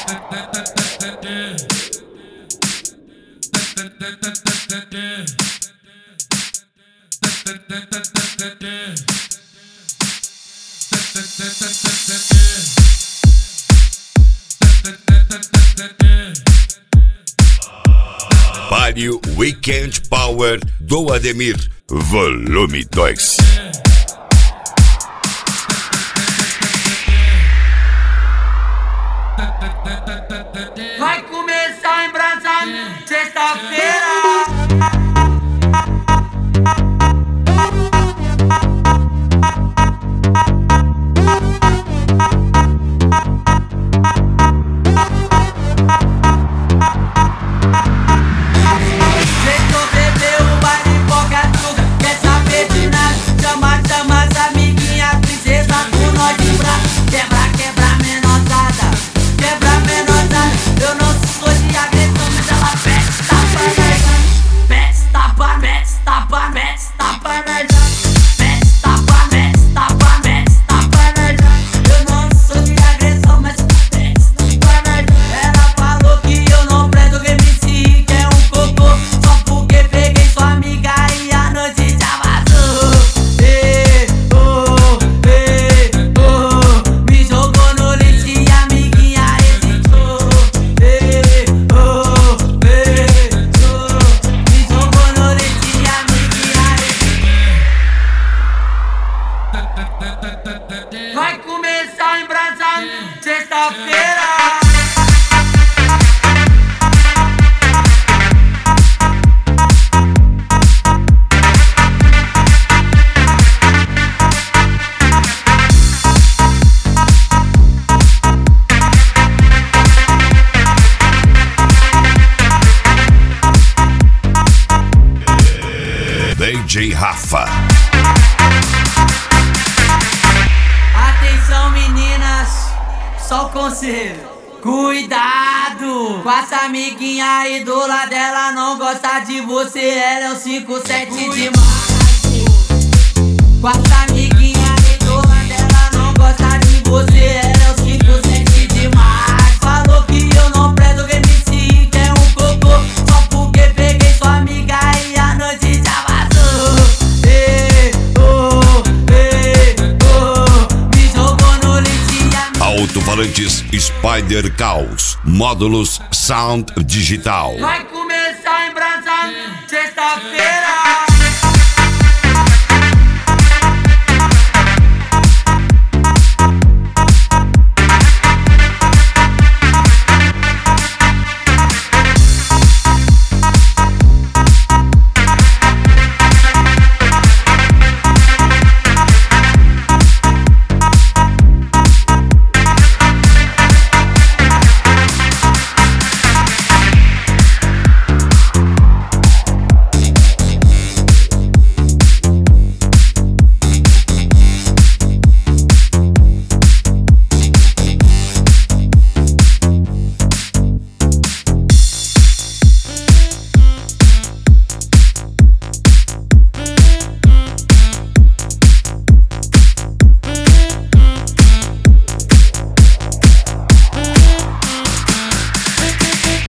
Pare o Weekend Power do Ademir, volume 2. Vai começar a embrasar sexta-feira. Vai começar a embrasar sexta-feira. DJ Rafa. Atenção, meninas, só o conselho. Cuidado com essa amiguinha aí do lado, ela não gosta de você, ela é um 57 de macho. Com essa amiguinha aí do lado, ela não gosta de você, ela é um 57 de macho. Falou que eu não presto, que MC que é um cocô, só porque peguei sua amiga e a noite já vazou. Me jogou no lixo. Alto-falantes Spider Caos, módulos Sound Digital. Vai começar a embrasar sexta-feira.